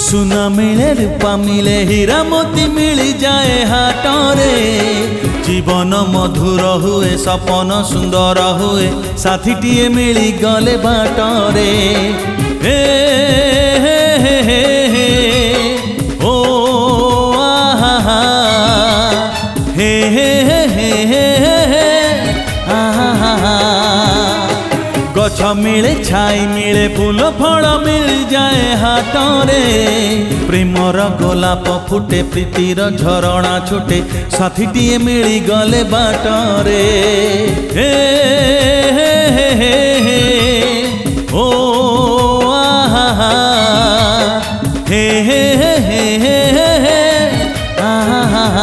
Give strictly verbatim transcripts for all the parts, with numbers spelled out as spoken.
सुना मिले रूपा मिले हीरा मोती मिली जाए हाटरे। जीवन मधुर हुए सपन सुंदर हुए साथीटीए मिली गले बाटरे। हे हे हे हे हे ओ आहा हे हे हे हे हे आहा। गछ मिले छाई मिले फूल फल मिल जाए हाटरे। प्रेमर गोलाप फुटे प्रीतिर झरणा छुटे साथीटीए मिली गले बाटरे। हे हे हे हे हे ओ आहा हे हे हे हे हे हे आहा।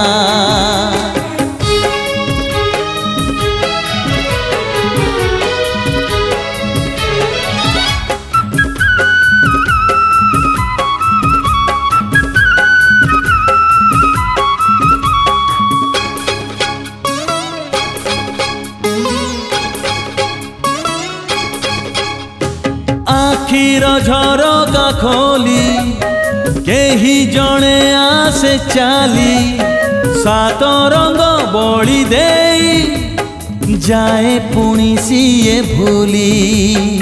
आखिर झरका खोली केही जणे आसे चाली। सात रंग बड़ी देई जाए पुणी सिए भूली।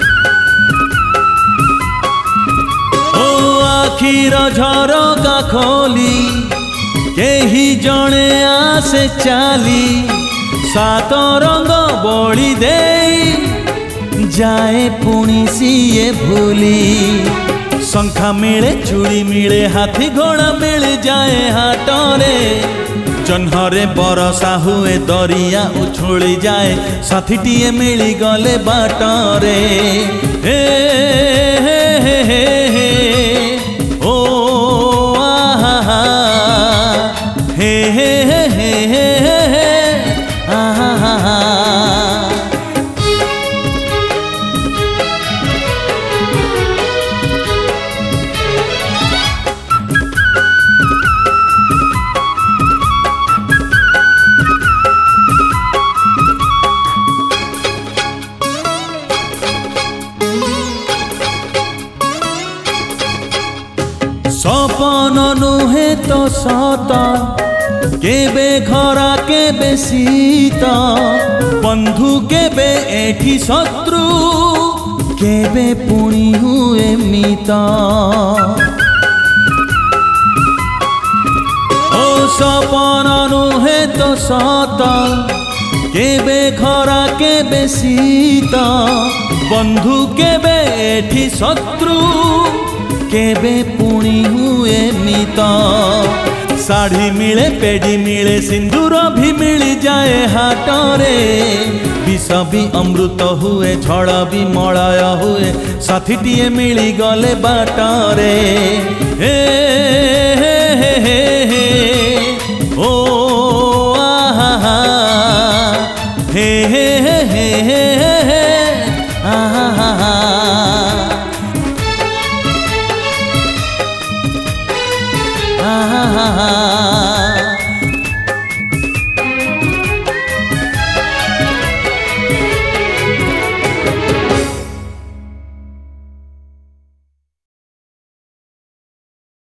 ओ आखिर झरका खोली केही जणे आसे चाली। सात रंग बड़ी देई जाए पुणी सिए भूली। शंखा मिले चूड़ी मिले हाथी घोड़ा मिल जाए हाटरे। जन्हरे बरसा हुए दरिया उछुली जाए साथीटीए मिली गले बाटरे। हे हे हे हे हे ओ आहा हे हे हे हे हे हे आहा। सपन नुहे तो सत केबे खरा केबे शीत। बंधु केबे एठी शत्रु केबे पुणी हुए मित। ओ सपन नुहे तो सत केबे खरा केबे शीत। बंधु केबे एठी शत्रु केबे पुणी हुए मित। साड़ी मिले पेड़ी मिले सिंदूर भी मिल जाए हाटरे। विष भी अमृत हुए झड़ भी मलय हुए साथीटीए मिली गले बाटरे। हे हे हे हे ओ